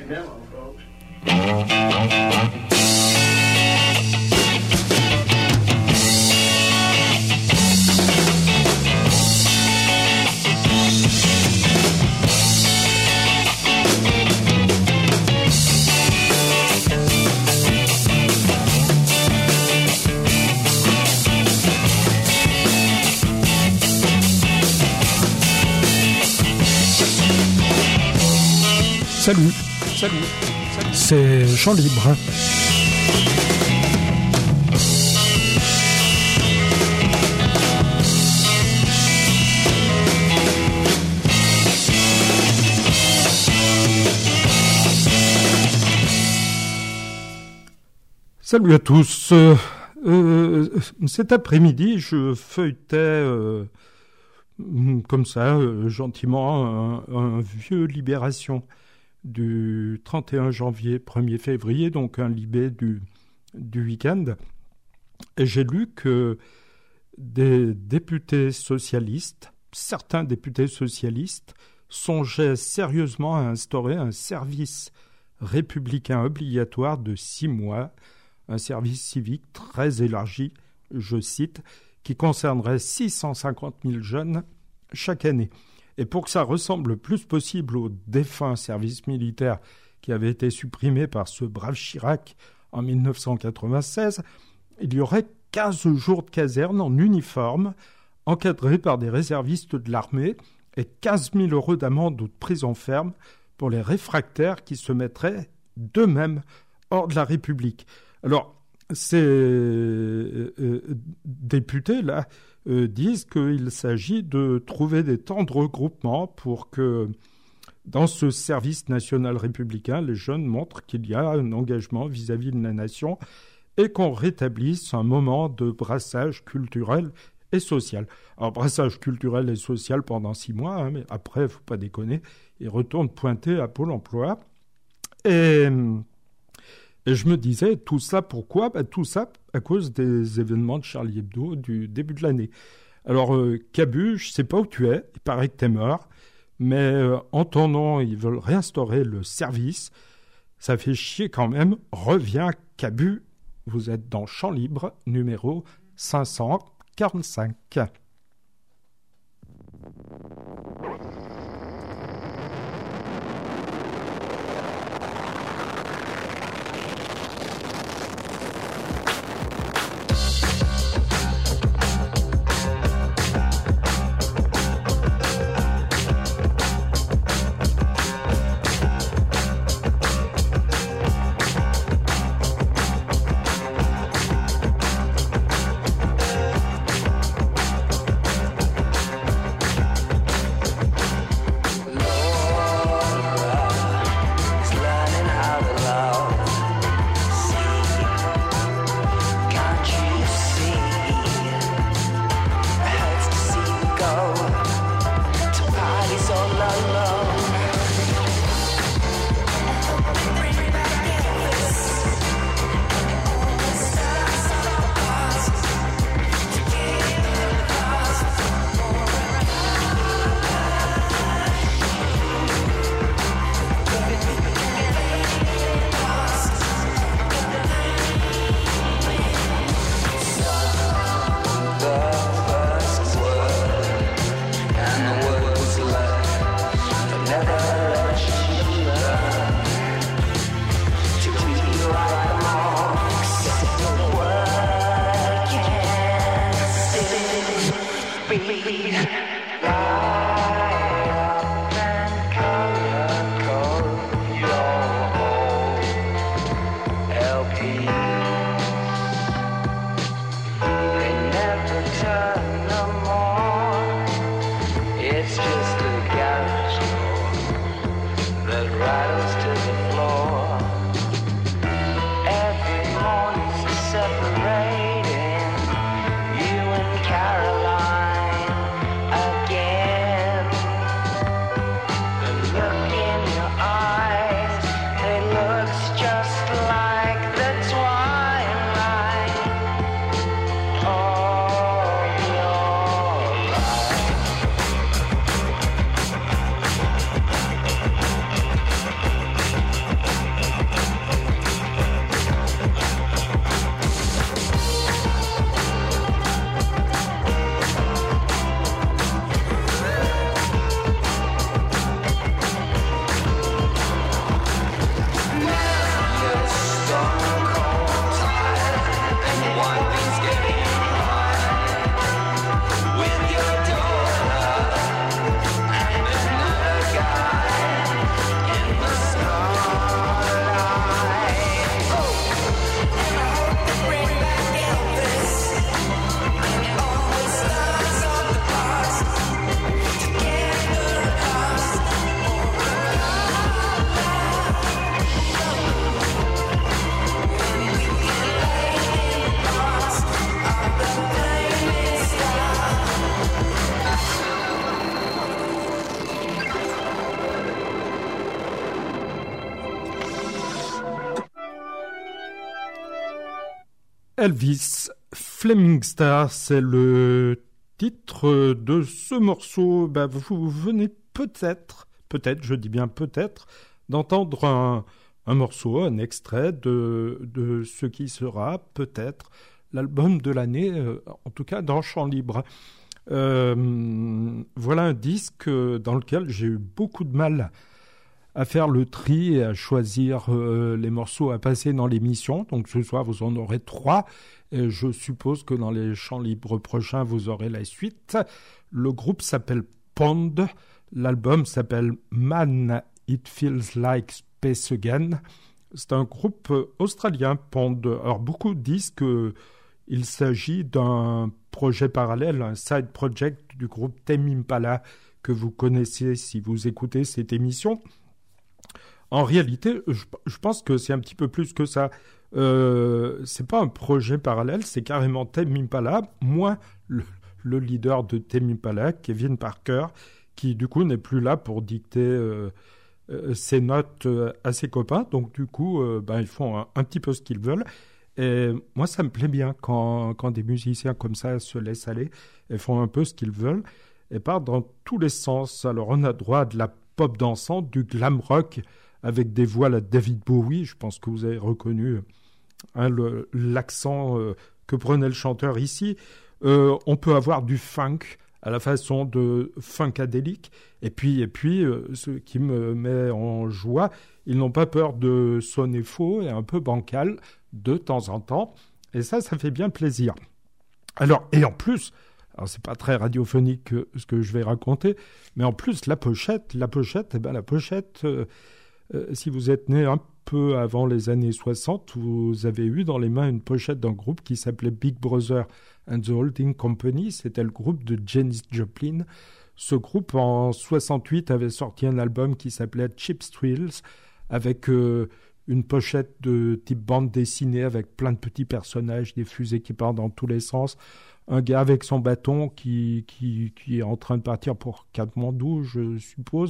memo, folks. Salut, c'est Chant Libre. Salut à tous. Cet après-midi, je feuilletais comme ça, gentiment, un vieux Libération du 31 janvier, 1er février, donc un Libé du week-end. Et j'ai lu que des députés socialistes, certains députés socialistes, songeaient sérieusement à instaurer un service républicain obligatoire de 6 mois, un service civique très élargi, je cite, qui concernerait 650 000 jeunes chaque année. Et pour que ça ressemble le plus possible au défunt service militaire qui avait été supprimé par ce brave Chirac en 1996, il y aurait 15 jours de caserne en uniforme, encadrés par des réservistes de l'armée, et 15 000 € d'amende ou de prison ferme pour les réfractaires qui se mettraient d'eux-mêmes hors de la République. Alors, ces députés-là disent qu'il s'agit de trouver des temps de regroupement pour que, dans ce service national républicain, les jeunes montrent qu'il y a un engagement vis-à-vis de la nation et qu'on rétablisse un moment de brassage culturel et social. Alors, brassage culturel et social pendant 6 mois, mais après, il ne faut pas déconner, ils retournent pointer à Pôle emploi. Et je me disais, tout ça, pourquoi ? Tout ça à cause des événements de Charlie Hebdo du début de l'année. Alors, Cabu, je ne sais pas où tu es, il paraît que tu es mort, mais en ton nom, ils veulent réinstaurer le service. Ça fait chier quand même. Reviens, Cabu, vous êtes dans Chant Libre, numéro 545. Elvis, Flaming Star, c'est le titre de ce morceau. Vous venez peut-être, je dis bien peut-être, d'entendre un morceau, un extrait de ce qui sera peut-être l'album de l'année, en tout cas dans Chant Libre. Voilà un disque dans lequel j'ai eu beaucoup de mal à faire le tri et à choisir les morceaux à passer dans l'émission. Donc ce soir, vous en aurez 3. Et je suppose que dans les Chants Libres prochains, vous aurez la suite. Le groupe s'appelle Pond. L'album s'appelle Man, It Feels Like Space Again. C'est un groupe australien, Pond. Alors beaucoup disent qu'il s'agit d'un projet parallèle, un side project du groupe Tame Impala que vous connaissez si vous écoutez cette émission. En réalité, je pense que c'est un petit peu plus que ça. C'est pas un projet parallèle, c'est carrément Tame Impala, moins le leader de Tame Impala, Kevin Parker, qui du coup n'est plus là pour dicter ses notes à ses copains. Donc du coup, ils font un petit peu ce qu'ils veulent. Et moi, ça me plaît bien quand des musiciens comme ça se laissent aller et font un peu ce qu'ils veulent et partent dans tous les sens. Alors on a droit à de la pop dansante, du glam rock, avec des voix à David Bowie. Je pense que vous avez reconnu l'accent que prenait le chanteur ici. On peut avoir du funk à la façon de Funkadelic. Et puis ce qui me met en joie, ils n'ont pas peur de sonner faux et un peu bancal de temps en temps. Et ça fait bien plaisir. Alors, et en plus, c'est pas très radiophonique ce que je vais raconter, mais en plus, la pochette, si vous êtes né un peu avant les années 60, vous avez eu dans les mains une pochette d'un groupe qui s'appelait Big Brother and the Holding Company. C'était le groupe de Janis Joplin. Ce groupe, en 68, avait sorti un album qui s'appelait Cheap Thrills, avec une pochette de type bande dessinée, avec plein de petits personnages, des fusées qui partent dans tous les sens. Un gars avec son bâton qui est en train de partir pour Katmandou, je suppose.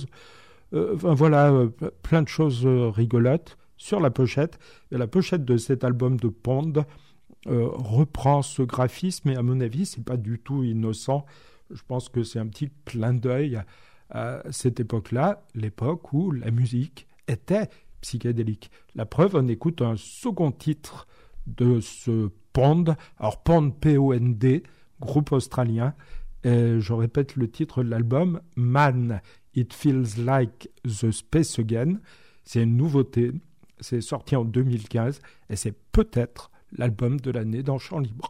Plein de choses rigolotes sur la pochette. Et la pochette de cet album de Pond reprend ce graphisme, et à mon avis, c'est pas du tout innocent. Je pense que c'est un petit clin d'œil à cette époque-là, l'époque où la musique était psychédélique. La preuve, on écoute un second titre de ce Pond. Alors Pond, P-O-N-D, groupe australien. Et je répète le titre de l'album, Man, It Feels Like the Space Again. C'est une nouveauté. C'est sorti en 2015 et c'est peut-être l'album de l'année dans Chant Libre.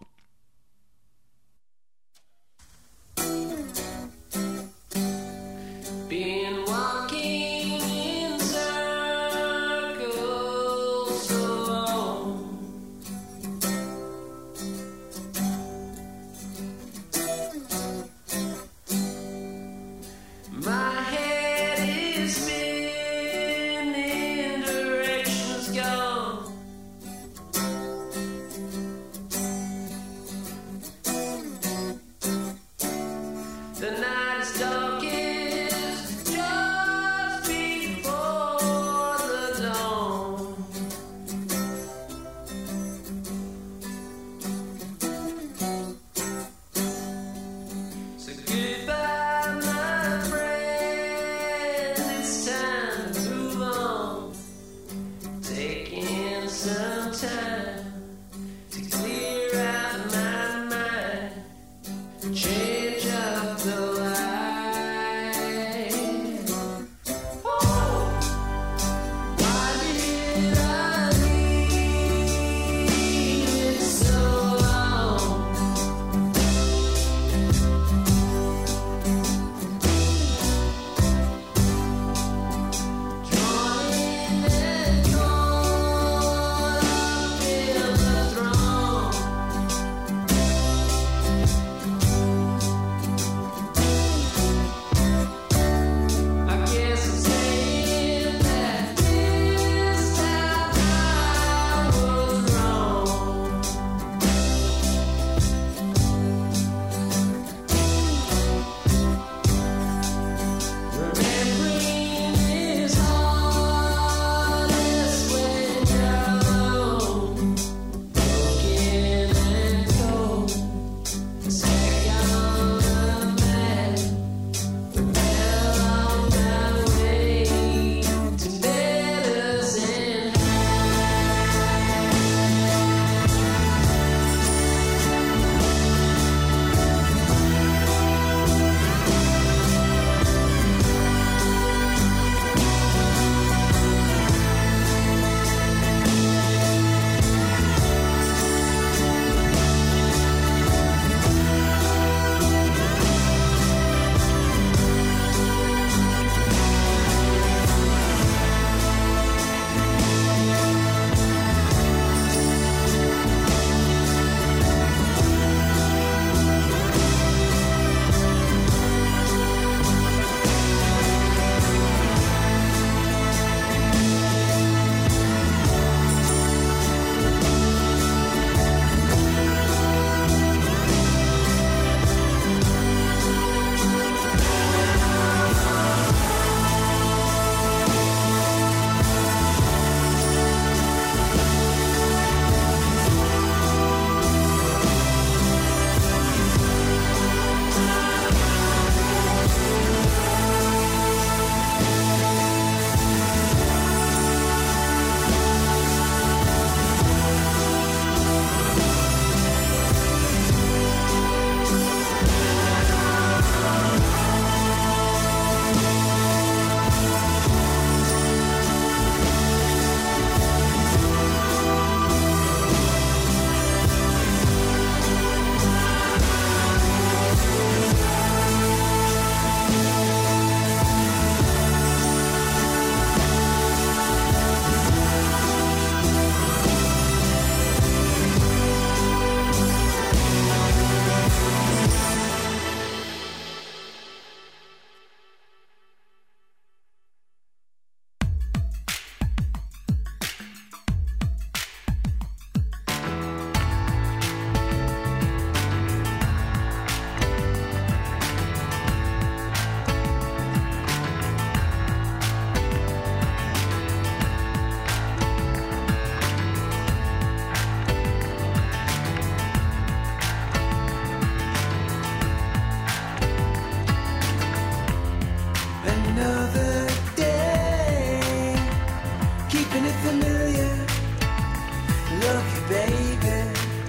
keeping it familiar. Love you, baby.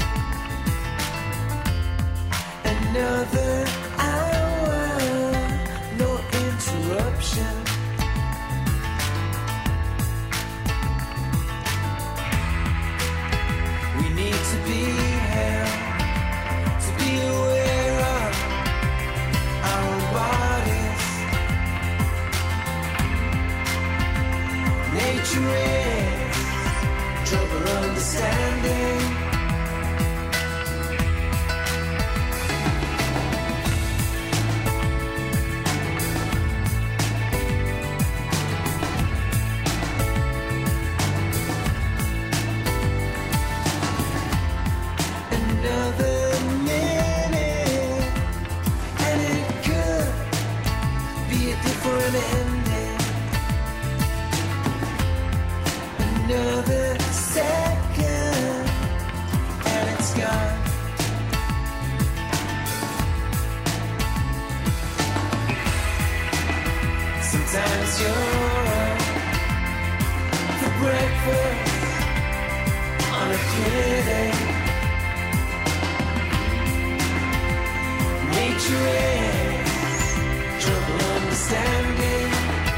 Another hour, no interruption. We need to be here, to be aware of our own bodies. Nature is trouble understanding. Another second and it's gone. Sometimes you're up for breakfast on a clear day. Nature is trouble understanding.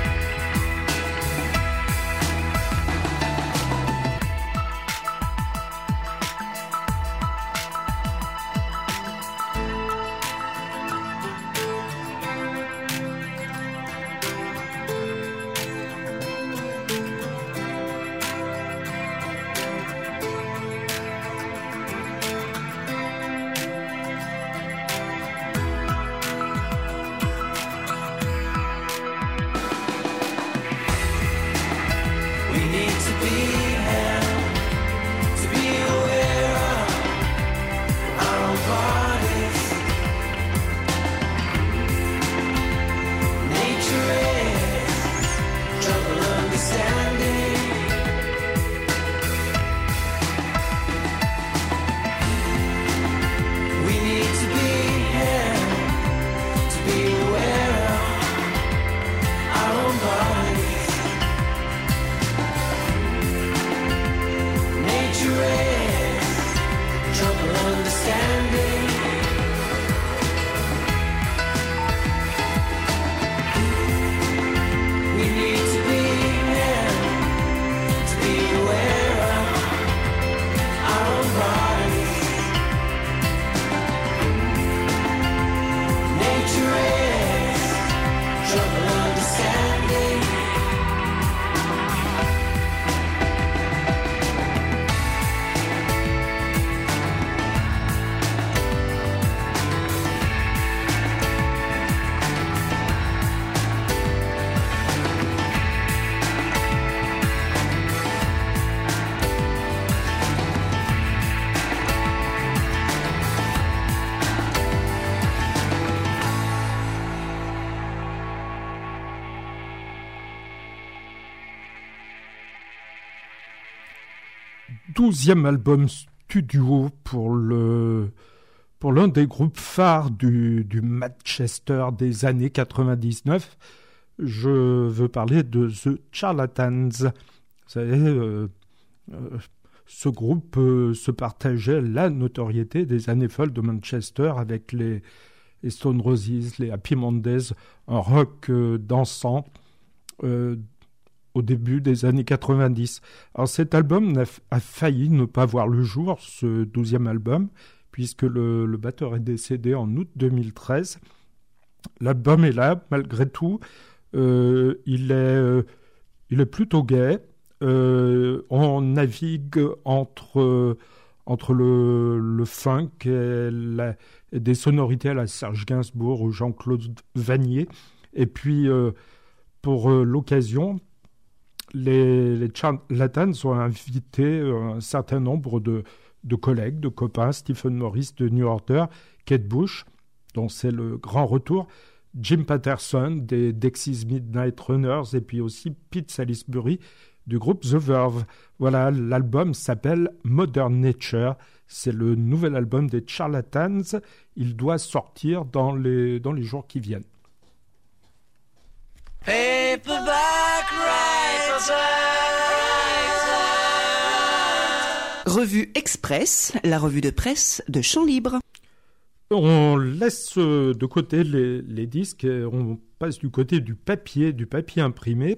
Douzième album studio pour l'un des groupes phares du Manchester des années 99. Je veux parler de The Charlatans. Vous savez, ce groupe se partageait la notoriété des années folles de Manchester avec les Stone Roses, les Happy Mondays, un rock dansant au début des années 90. Alors cet album a failli ne pas voir le jour, ce 12e album, puisque le batteur est décédé en août 2013. L'album est là, malgré tout. Il est plutôt gai. On navigue entre le funk et des sonorités à la Serge Gainsbourg ou Jean-Claude Vannier. Et puis, pour l'occasion, les Charlatans ont invité un certain nombre de collègues, de copains, Stephen Morris de New Order, Kate Bush, dont c'est le grand retour, Jim Patterson des Dexys Midnight Runners et puis aussi Pete Salisbury du groupe The Verve. Voilà, l'album s'appelle Modern Nature. C'est le nouvel album des Charlatans. Il doit sortir dans les jours qui viennent. Paperback writer. Revue Express, la revue de presse de Champs Libres. On laisse de côté les disques et on passe du côté du papier imprimé.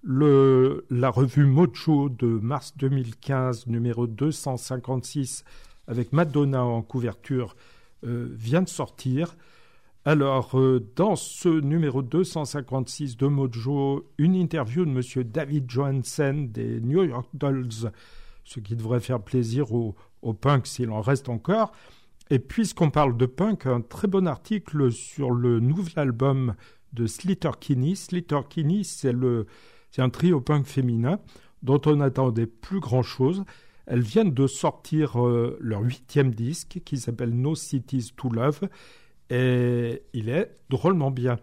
La revue Mojo de mars 2015, numéro 256, avec Madonna en couverture, vient de sortir. Alors, dans ce numéro 256 de Mojo, une interview de M. David Johansen des New York Dolls, ce qui devrait faire plaisir aux punks s'il en reste encore. Et puisqu'on parle de punk, un très bon article sur le nouvel album de Sleater-Kinney. Sleater-Kinney, c'est un trio punk féminin dont on n'attendait plus grand-chose. Elles viennent de sortir leur 8e disque qui s'appelle No Cities to Love et il est drôlement bien.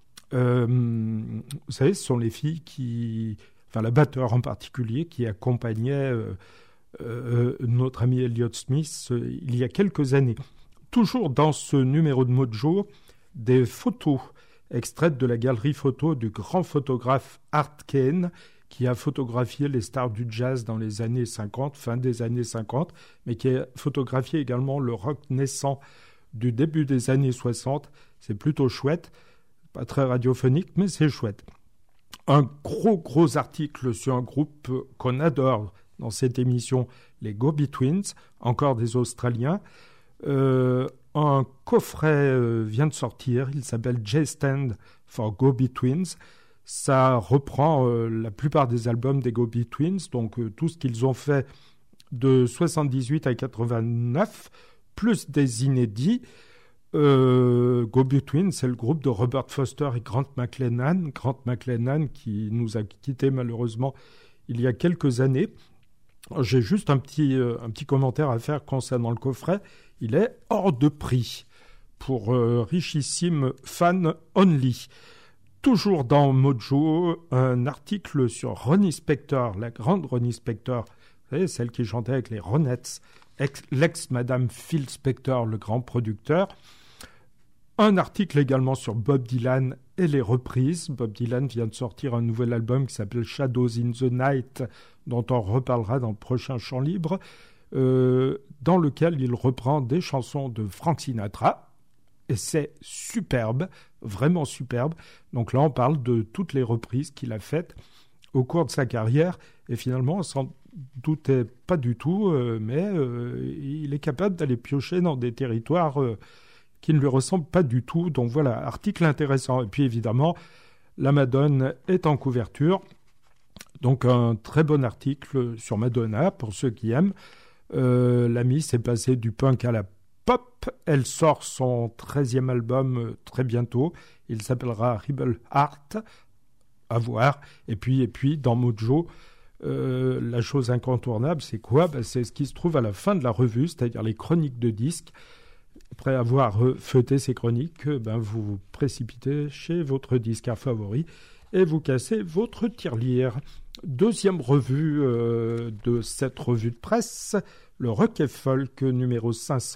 Vous savez, ce sont les filles la batteur en particulier, qui accompagnait notre ami Elliott Smith il y a quelques années. Toujours dans ce numéro de Mojo, des photos extraites de la galerie photo du grand photographe Art Kane, qui a photographié les stars du jazz dans les années 50, fin des années 50, mais qui a photographié également le rock naissant du début des années 60. C'est plutôt chouette, pas très radiophonique, mais c'est chouette. Un gros article sur un groupe qu'on adore dans cette émission, les Go-Betweens, encore des Australiens. Un coffret vient de sortir, il s'appelle J-Stand for Go-Betweens. Ça reprend la plupart des albums des Go-Betweens, donc tout ce qu'ils ont fait de 78 à 89, plus des inédits. Go-Between, c'est le groupe de Robert Foster et Grant McLennan. Grant McLennan qui nous a quittés malheureusement il y a quelques années. J'ai juste un petit commentaire à faire concernant le coffret. Il est hors de prix pour richissime fan only. Toujours dans Mojo, un article sur Ronnie Spector, la grande Ronnie Spector, vous savez, celle qui chantait avec les Ronettes, l'ex-madame Phil Spector, le grand producteur. Un article également sur Bob Dylan et les reprises. Bob Dylan vient de sortir un nouvel album qui s'appelle Shadows in the Night, dont on reparlera dans le prochain Champ Libre, dans lequel il reprend des chansons de Frank Sinatra. Et c'est superbe, vraiment superbe. Donc là, on parle de toutes les reprises qu'il a faites au cours de sa carrière. Et finalement, on s'en doutait pas du tout, mais il est capable d'aller piocher dans des territoires qui ne lui ressemblent pas du tout. Donc voilà, article intéressant. Et puis évidemment, la Madone est en couverture. Donc un très bon article sur Madonna, pour ceux qui aiment. L'amie s'est passée du punk à la pop. Elle sort son 13e album très bientôt. Il s'appellera Rebel Heart. À voir. Et puis dans Mojo, la chose incontournable, c'est quoi ? C'est ce qui se trouve à la fin de la revue, c'est-à-dire les chroniques de disques. Après avoir feuilleté ces chroniques, vous vous précipitez chez votre disquaire favori et vous cassez votre tirelire. Deuxième revue de cette revue de presse, le Rock et Folk numéro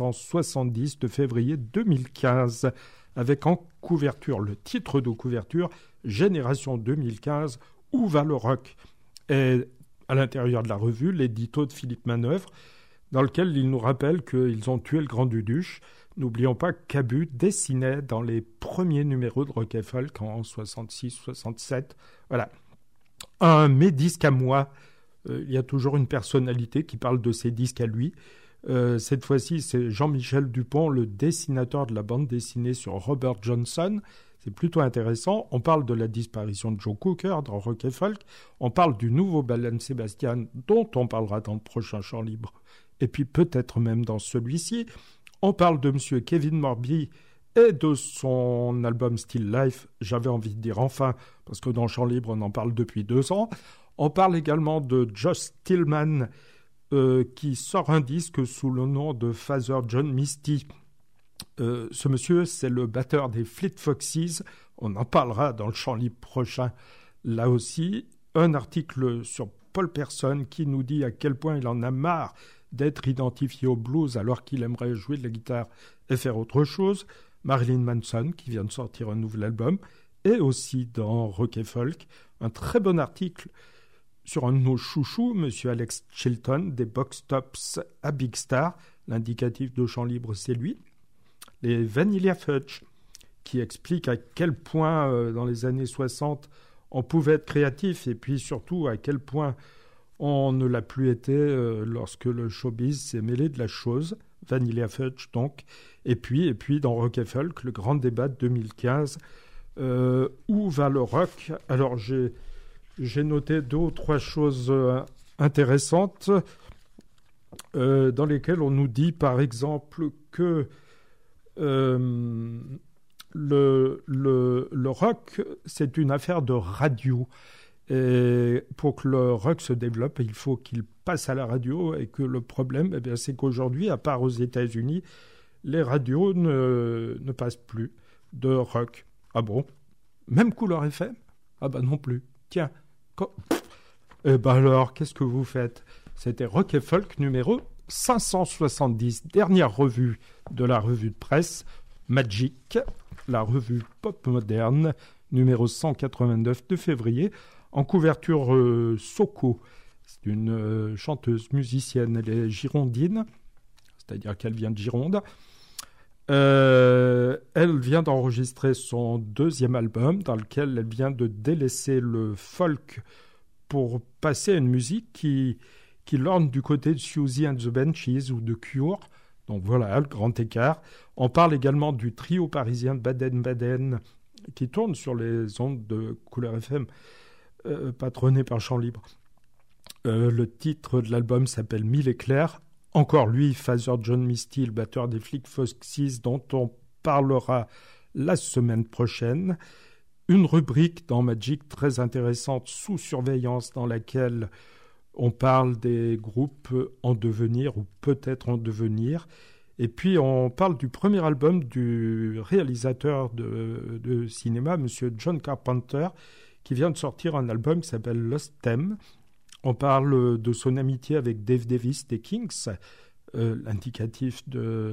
570 de février 2015, avec en couverture, le titre de couverture, Génération 2015, où va le rock ? Et à l'intérieur de la revue, l'édito de Philippe Manœuvre, dans lequel il nous rappelle qu'ils ont tué le Grand Duduche. N'oublions pas qu'Abu dessinait dans les premiers numéros de Rock et Folk en 66, 67. Voilà. Un mes disques à moi. Il y a toujours une personnalité qui parle de ses disques à lui. Cette fois-ci, c'est Jean-Michel Dupont, le dessinateur de la bande dessinée sur Robert Johnson. C'est plutôt intéressant. On parle de la disparition de Joe Cooker dans Rock et Folk. On parle du nouveau Belen Sebastian, dont on parlera dans le prochain Champ Libre. Et puis peut-être même dans celui-ci. On parle de M. Kevin Morby et de son album Still Life. J'avais envie de dire enfin, parce que dans Champ Libre, on en parle depuis 2 ans. On parle également de Josh Stillman, qui sort un disque sous le nom de Father John Misty. Ce monsieur, c'est le batteur des Fleet Foxes. On en parlera dans le Champ Libre prochain. Là aussi, un article sur Paul Person qui nous dit à quel point il en a marre d'être identifié au blues alors qu'il aimerait jouer de la guitare et faire autre chose. Marilyn Manson qui vient de sortir un nouvel album. Et aussi dans Rock et Folk, un très bon article sur un de nos chouchous, M. Alex Chilton, des Box Tops à Big Star. L'indicatif de chant libre, c'est lui. Les Vanilla Fudge, qui expliquent à quel point, dans les années 60, on pouvait être créatif, et puis surtout à quel point on ne l'a plus été lorsque le showbiz s'est mêlé de la chose. Vanilla Fudge, donc. Et puis dans Rock et Folk, le grand débat de 2015, où va le rock? Alors, j'ai noté 2 ou 3 choses intéressantes dans lesquelles on nous dit, par exemple, que le rock, c'est une affaire de radio. Et pour que le rock se développe, il faut qu'il passe à la radio, et que le problème, eh bien, c'est qu'aujourd'hui, à part aux États-Unis, les radios ne passent plus de rock. Ah bon? Même Couleur FM? Ah bah non plus. Tiens. Eh ben alors, qu'est-ce que vous faites? C'était Rock et Folk numéro 570, dernière revue de la revue de presse Magic, la revue pop moderne, numéro 189 de février, en couverture Soko. C'est une chanteuse musicienne, elle est girondine, c'est-à-dire qu'elle vient de Gironde. Elle vient d'enregistrer son 2e album, dans lequel elle vient de délaisser le folk pour passer à une musique qui lorne du côté de Siouxsie and the Banshees ou de Cure. Donc voilà, le grand écart. On parle également du trio parisien de Baden-Baden qui tourne sur les ondes de Couleur FM, patronné par Chant Libre. Le titre de l'album s'appelle 1000 éclairs. Encore lui, Father John Misty, le batteur des Fleet Foxes, dont on parlera la semaine prochaine. Une rubrique dans Magic très intéressante, Sous surveillance, dans laquelle on parle des groupes en devenir ou peut-être en devenir. Et puis on parle du premier album du réalisateur de cinéma, M. John Carpenter, qui vient de sortir un album qui s'appelle Lost Theme. On parle de son amitié avec Dave Davis des Kings, l'indicatif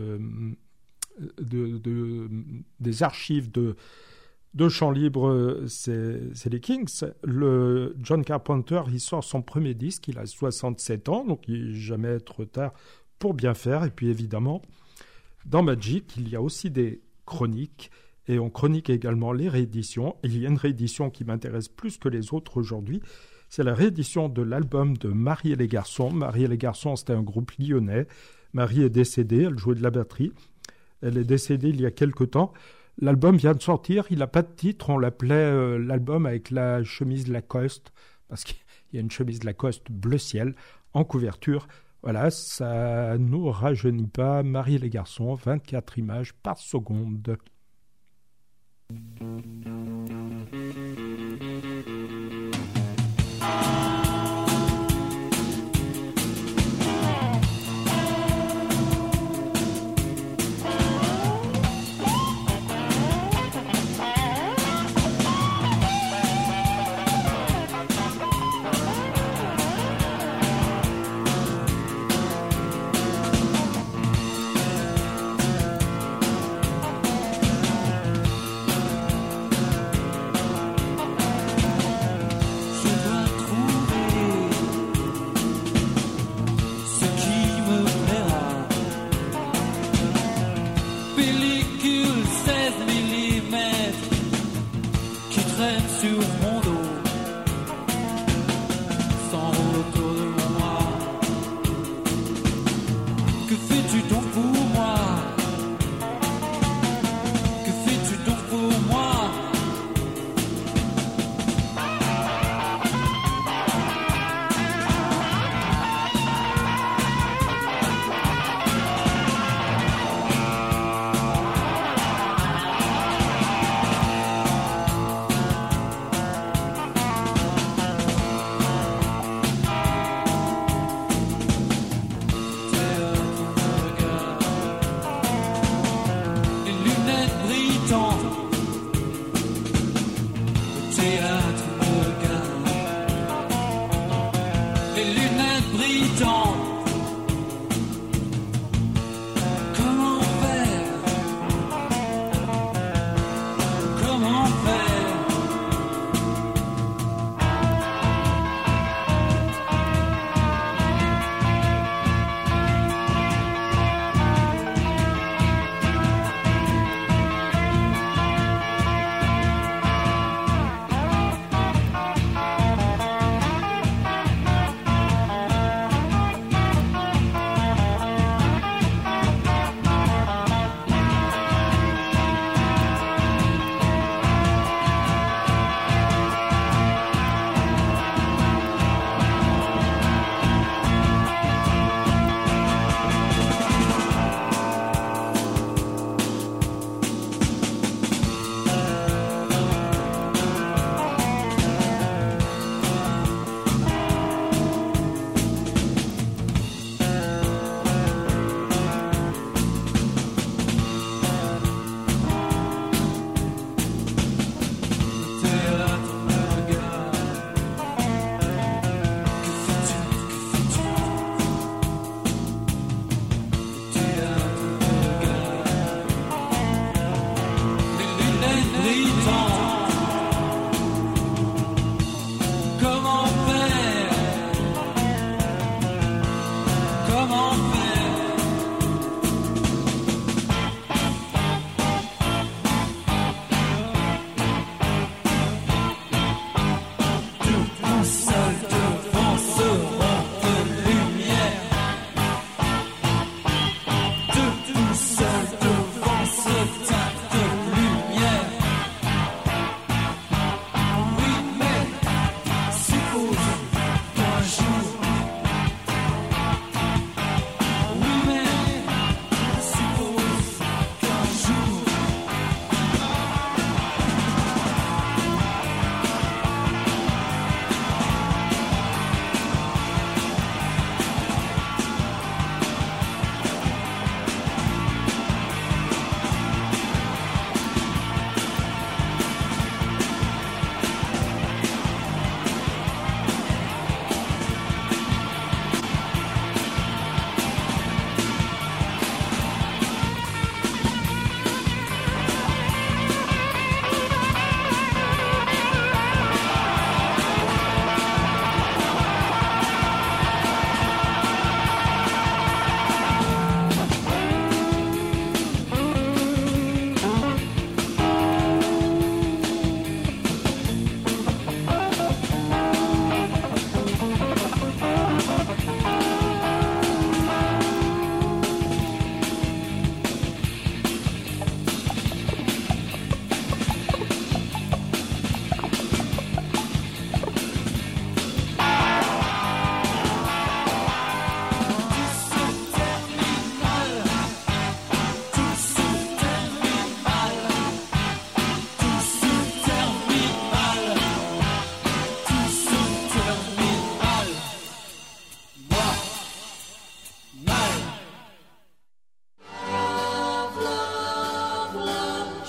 des archives de Chant Libre, c'est les Kings. Le John Carpenter, il sort son premier disque, il a 67 ans, donc il n'est jamais trop tard pour bien faire. Et puis évidemment, dans Magic, il y a aussi des chroniques, et on chronique également les rééditions. Et il y a une réédition qui m'intéresse plus que les autres aujourd'hui. C'est la réédition de l'album de Marie et les Garçons. Marie et les Garçons, c'était un groupe lyonnais. Marie est décédée, elle jouait de la batterie. Elle est décédée il y a quelque temps. L'album vient de sortir, il n'a pas de titre. On l'appelait l'album avec la chemise Lacoste, parce qu'il y a une chemise Lacoste bleu ciel en couverture. Voilà, ça ne nous rajeunit pas. Marie et les Garçons, 24 images par seconde.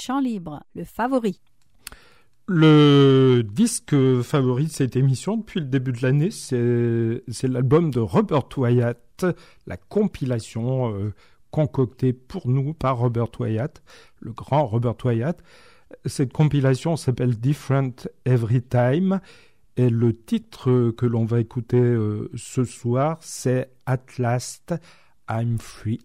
Chant Libre, le favori. Le disque favori de cette émission depuis le début de l'année, c'est l'album de Robert Wyatt, la compilation concoctée pour nous par Robert Wyatt, le grand Robert Wyatt. Cette compilation s'appelle Different Every Time et le titre que l'on va écouter ce soir, c'est At Last I'm Free.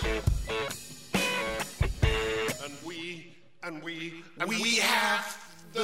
We have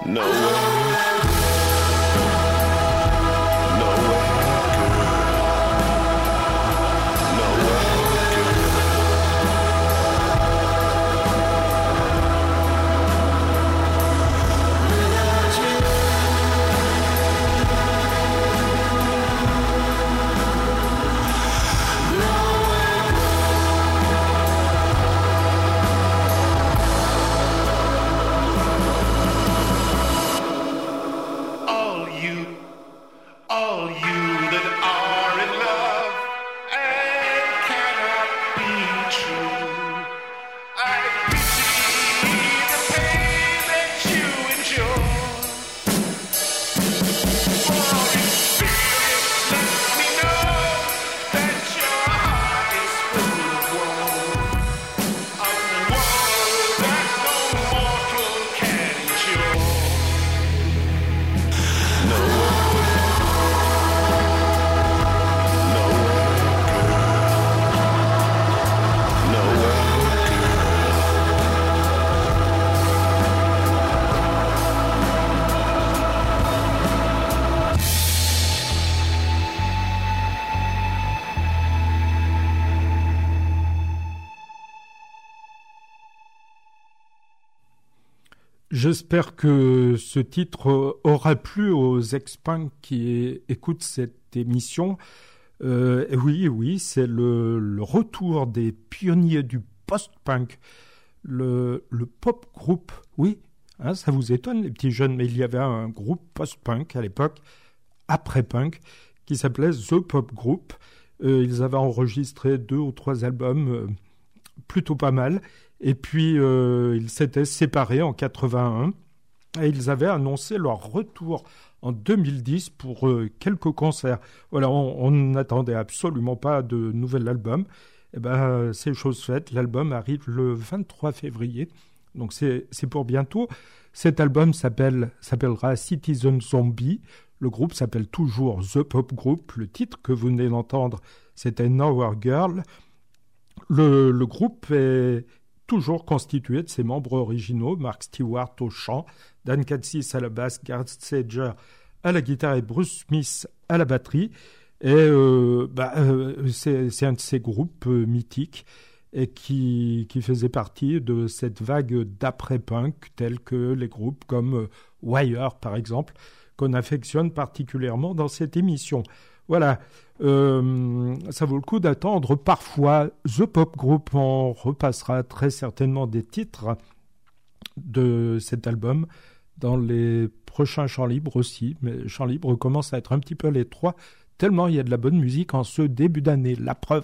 J'espère que ce titre aura plu aux ex-punks qui écoutent cette émission. Oui, c'est le retour des pionniers du post-punk, le pop-groupe. Oui, hein, ça vous étonne les petits jeunes, mais il y avait un groupe post-punk à l'époque, après-punk, qui s'appelait The Pop Group. Ils avaient enregistré 2 ou 3 albums, plutôt pas mal. Et puis, ils s'étaient séparés en 81 et ils avaient annoncé leur retour en 2010 pour quelques concerts. Voilà, on n'attendait absolument pas de nouvel album. Et ben, c'est chose faite. L'album arrive le 23 février, donc c'est pour bientôt. Cet album s'appellera Citizen Zombie. Le groupe s'appelle toujours The Pop Group. Le titre que vous venez d'entendre, c'était Nowhere Girl. Le groupe est toujours constitué de ses membres originaux, Mark Stewart au chant, Dan Katsis à la basse, Garth Sager à la guitare et Bruce Smith à la batterie. Et c'est un de ces groupes mythiques et qui faisait partie de cette vague d'après-punk, tels que les groupes comme Wire, par exemple, qu'on affectionne particulièrement dans cette émission. Voilà, ça vaut le coup d'attendre parfois The Pop Group. On repassera très certainement des titres de cet album dans les prochains Chants Libres aussi. Mais Chants Libres commence à être un petit peu à l'étroit, tellement il y a de la bonne musique en ce début d'année. La preuve.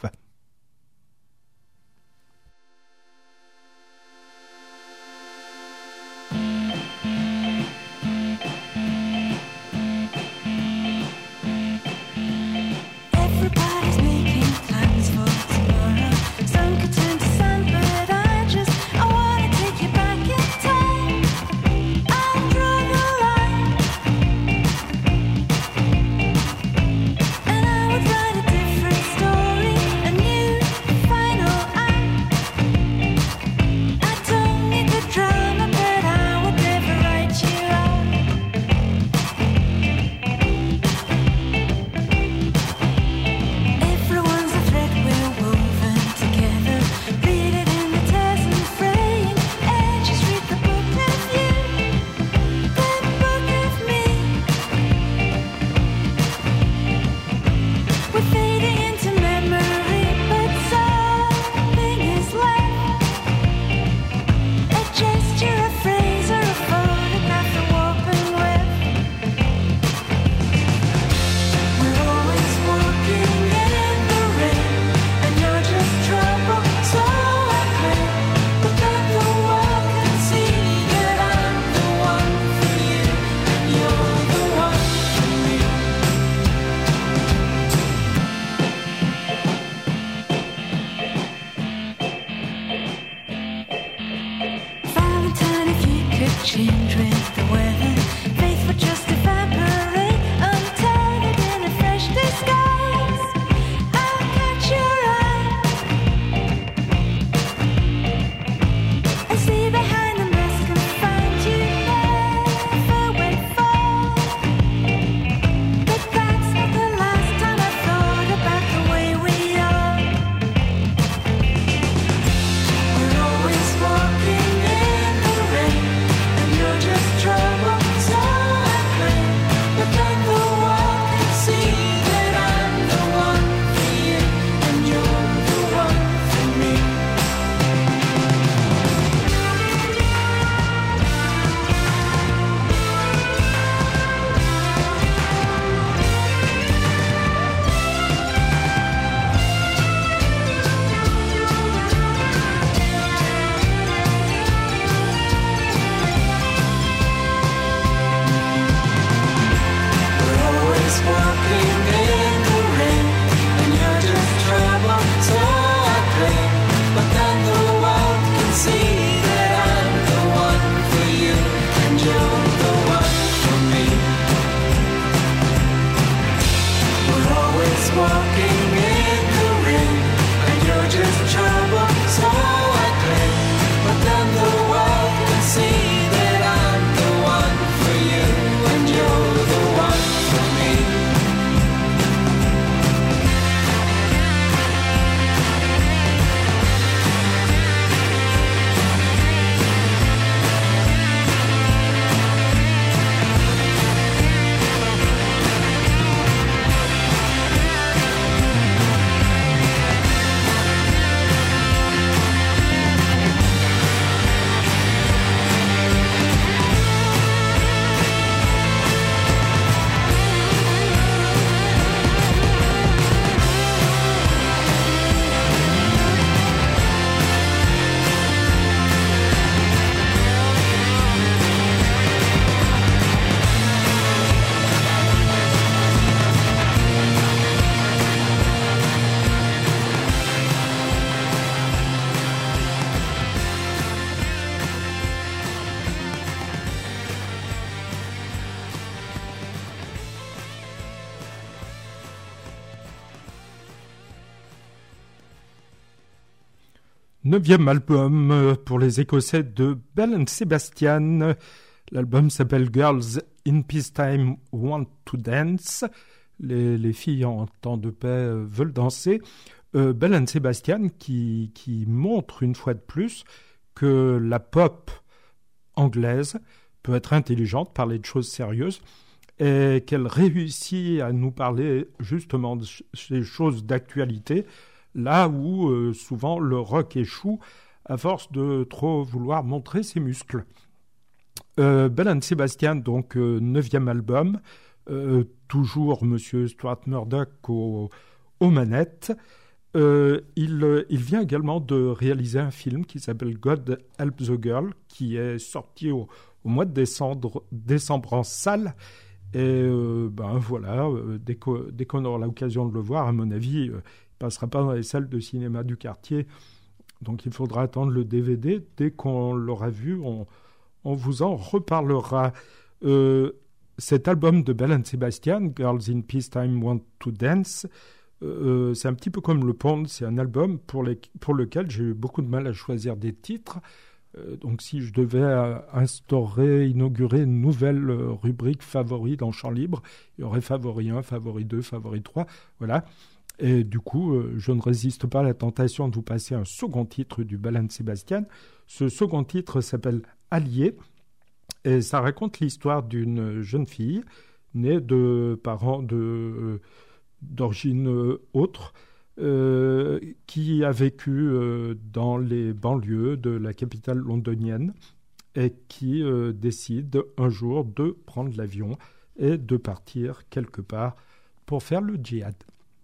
9e album pour les Écossais de Belle & Sebastian. L'album s'appelle Girls in Peacetime Want to Dance. Les filles en temps de paix veulent danser. Belle & Sebastian qui montre une fois de plus que la pop anglaise peut être intelligente, parler de choses sérieuses, et qu'elle réussit à nous parler justement de ces choses d'actualité, là où souvent le rock échoue à force de trop vouloir montrer ses muscles. Belle & Sebastian, donc 9e album, toujours Monsieur Stuart Murdoch aux manettes. Il vient également de réaliser un film qui s'appelle God Help the Girl, qui est sorti au mois de décembre en salle. Et voilà, dès qu'on aura l'occasion de le voir, à mon avis, il ne passera pas dans les salles de cinéma du quartier. Donc il faudra attendre le DVD. Dès qu'on l'aura vu, on vous en reparlera. Cet album de Belle & Sebastian, Girls in Peacetime Want to Dance, c'est un petit peu comme Le Pond, c'est un album pour lequel j'ai eu beaucoup de mal à choisir des titres. Donc si je devais inaugurer une nouvelle rubrique favoris dans Chant Libre, il y aurait favori 1, favori 2, favori 3, voilà. Et du coup, je ne résiste pas à la tentation de vous passer un second titre du Belle & Sebastian. Ce second titre s'appelle Allié, et ça raconte l'histoire d'une jeune fille née de parents d'origine autre, qui a vécu dans les banlieues de la capitale londonienne et qui décide un jour de prendre l'avion et de partir quelque part pour faire le djihad.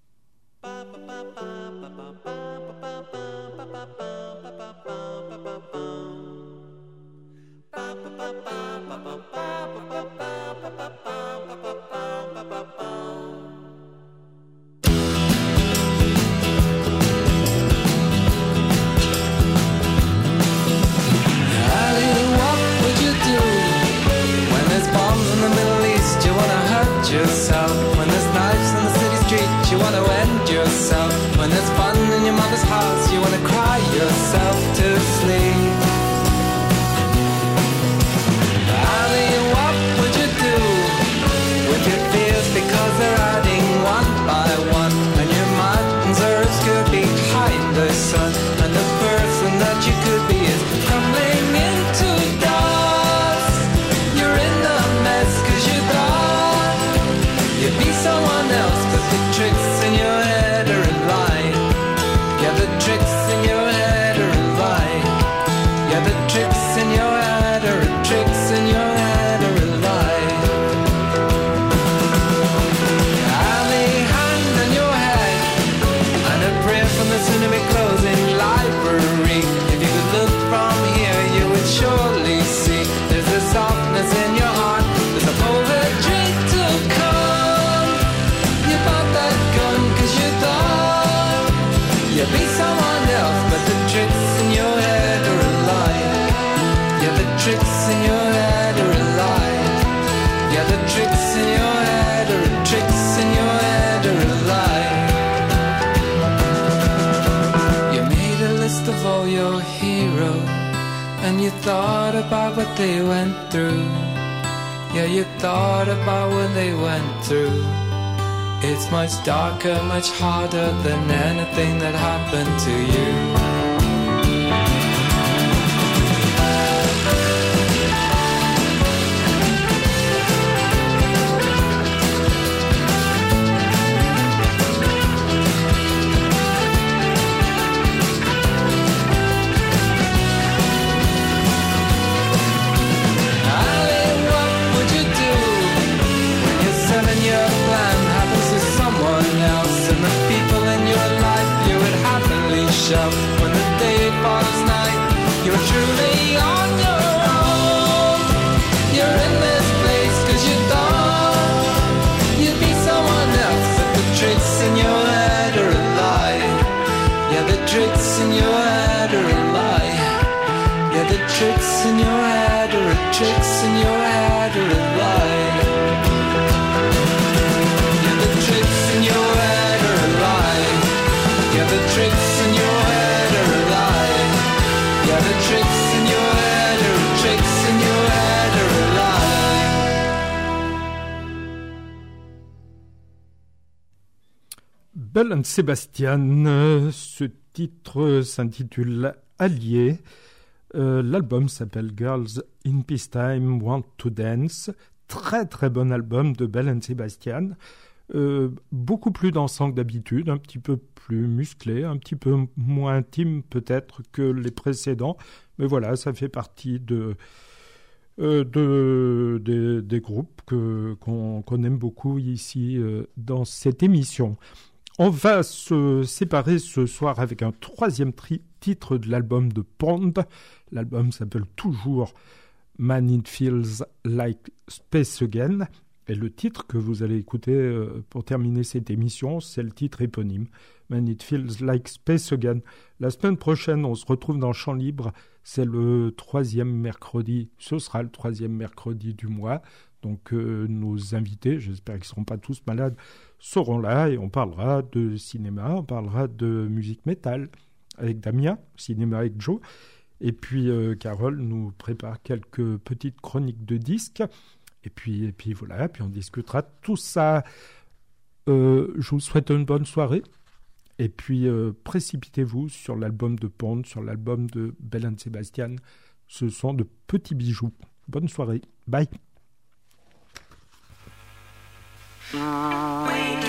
Yourself when there's knives in the city street, you want to end yourself. When there's fun in your mother's house, you want to cry yourself to sleep. Ali, what would you do with your fears because they're adding one by one, and your mountains are obscure behind the sun, and the person that you could be is crumbling into dust. You're in the mess 'cause you thought you'd be someone else, but the tricks in your head are a lie. Yeah, the tricks in your head are a lie. Yeah, the tricks in your head are tricks in your head are a lie. Ali, hand on your head, and a prayer from the soon to be closing library. If you could look from here, you would surely see there's a softness in your heart, there's a poetry to come. You bought that gun 'cause you thought you'd be someone else, but the tricks in your head are a lie. Yeah, the tricks in your head are a lie. Yeah, the tricks in your head are tricks in your head are a lie. You made a list of all your heroes, and you thought about what they went through. Yeah, you thought about what they went through. It's much darker, much harder than anything that happened to you. When the day falls night, you're truly on your own. You're in this place 'cause you thought you'd be someone else, but the tricks in your head are a lie. Yeah, the tricks in your head are a lie. Yeah, the tricks in your head are tricks in your head are a lie. Yeah, the tricks in your head are a lie. Yeah, the tricks in your head are a lie. Belle and Sebastian, ce titre s'intitule Allié. L'album s'appelle Girls in Peacetime Want to Dance. Très très bon album de Belle and Sebastian. Beaucoup plus dansant que d'habitude, un petit peu plus musclé, un petit peu moins intime peut-être que les précédents. Mais voilà, ça fait partie des groupes qu'on aime beaucoup ici dans cette émission. On va se séparer ce soir avec un troisième titre de l'album de Pond. L'album s'appelle toujours Man It Feels Like Space Again. Et le titre que vous allez écouter pour terminer cette émission, c'est le titre éponyme, Man It Feels Like Space Again. La semaine prochaine, on se retrouve dans Chant Libre. C'est le troisième mercredi. Ce sera le troisième mercredi du mois. Donc nos invités, j'espère qu'ils ne seront pas tous malades, seront là et on parlera de cinéma, on parlera de musique métal avec Damien, cinéma avec Joe. Et puis Carole nous prépare quelques petites chroniques de disques. Et puis voilà, puis on discutera tout ça. Je vous souhaite une bonne soirée. Et puis précipitez-vous sur l'album de Pond, sur l'album de Belle and Sebastian. Ce sont de petits bijoux. Bonne soirée. Bye.